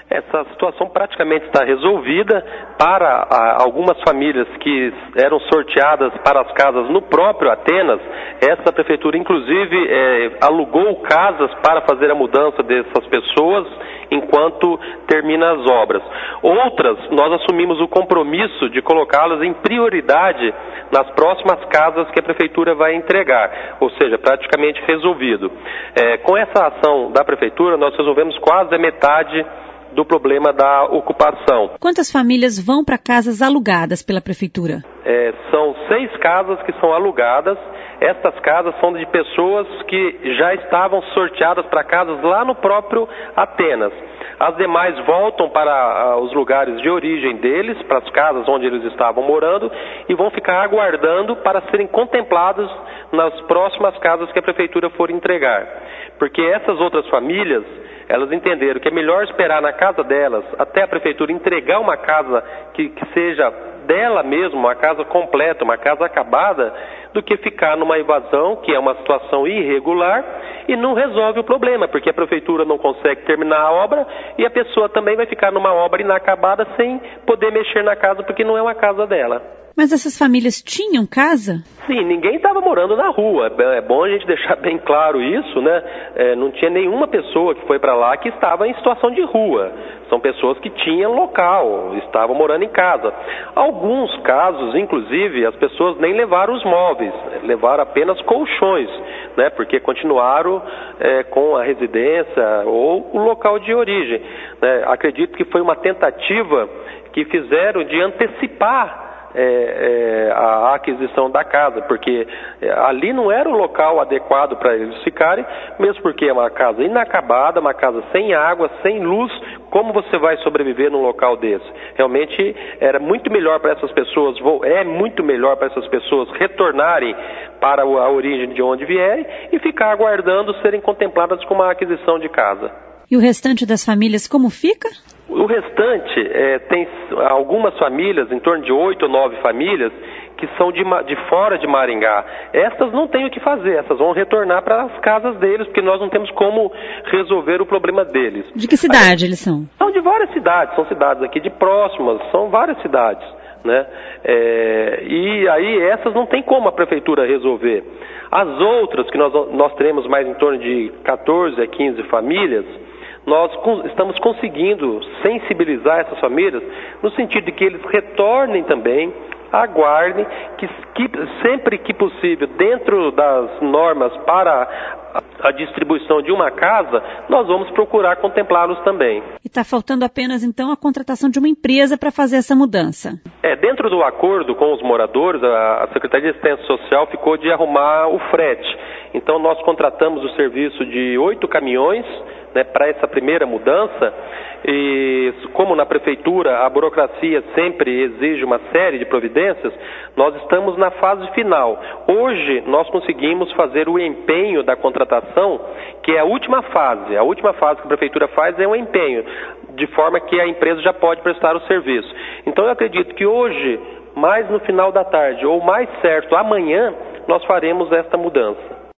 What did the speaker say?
Essa situação praticamente está resolvida. Para algumas famílias que eram sorteadas para as casas no próprio Atenas, essa prefeitura inclusive alugou casas para fazer a mudança dessas pessoas enquanto termina as obras. Outras, nós assumimos o compromisso de colocá-las em prioridade nas próximas casas que a prefeitura vai entregar, ou seja, praticamente resolvido. Com essa ação da prefeitura, nós resolvemos quase a metade do problema da ocupação. Quantas famílias vão para casas alugadas pela prefeitura? São 6 casas que são alugadas. Estas casas são de pessoas que já estavam sorteadas para casas lá no próprio Atenas. As demais voltam para os lugares de origem deles, para as casas onde eles estavam morando, e vão ficar aguardando para serem contemplados nas próximas casas que a prefeitura for entregar. Porque essas outras famílias, elas entenderam que é melhor esperar na casa delas até a prefeitura entregar uma casa que seja dela mesma, uma casa completa, uma casa acabada, do que ficar numa invasão, que é uma situação irregular, e não resolve o problema, porque a prefeitura não consegue terminar a obra e a pessoa também vai ficar numa obra inacabada sem poder mexer na casa, porque não é uma casa dela. Mas essas famílias tinham casa? Sim, ninguém estava morando na rua. É bom a gente deixar bem claro isso, né? Não tinha nenhuma pessoa que foi para lá que estava em situação de rua. São pessoas que tinham local, estavam morando em casa. Alguns casos, inclusive, as pessoas nem levaram os móveis, levaram apenas colchões, né? Porque continuaram com a residência ou o local de origem, né? Acredito que foi uma tentativa que fizeram de antecipar a aquisição da casa, porque ali não era o local adequado para eles ficarem, mesmo porque é uma casa inacabada, uma casa sem água, sem luz. Como você vai sobreviver num local desse? Realmente era muito melhor para essas pessoas, muito melhor para essas pessoas retornarem para a origem de onde vierem e ficar aguardando serem contempladas com uma aquisição de casa. E o restante das famílias como fica? O restante, tem algumas famílias, em torno de 8 ou 9 famílias, que são de fora de Maringá. Essas não têm o que fazer, essas vão retornar para as casas deles, porque nós não temos como resolver o problema deles. De que cidade eles são? São de várias cidades, são cidades aqui de próximas, são várias cidades, né? E aí essas não tem como a prefeitura resolver. As outras, que nós teremos mais em torno de 14 a 15 famílias, nós estamos conseguindo sensibilizar essas famílias no sentido de que eles retornem também, aguardem, que sempre que possível, dentro das normas para a distribuição de uma casa, nós vamos procurar contemplá-los também. E está faltando apenas, então, a contratação de uma empresa para fazer essa mudança. Dentro do acordo com os moradores, a Secretaria de Assistência Social ficou de arrumar o frete. Então, nós contratamos o serviço de 8 caminhões, né, para essa primeira mudança, e como na prefeitura a burocracia sempre exige uma série de providências, nós estamos na fase final. Hoje nós conseguimos fazer o empenho da contratação, que é a última fase que a prefeitura faz é um empenho, de forma que a empresa já pode prestar o serviço. Então eu acredito que hoje, mais no final da tarde, ou mais certo amanhã, nós faremos esta mudança.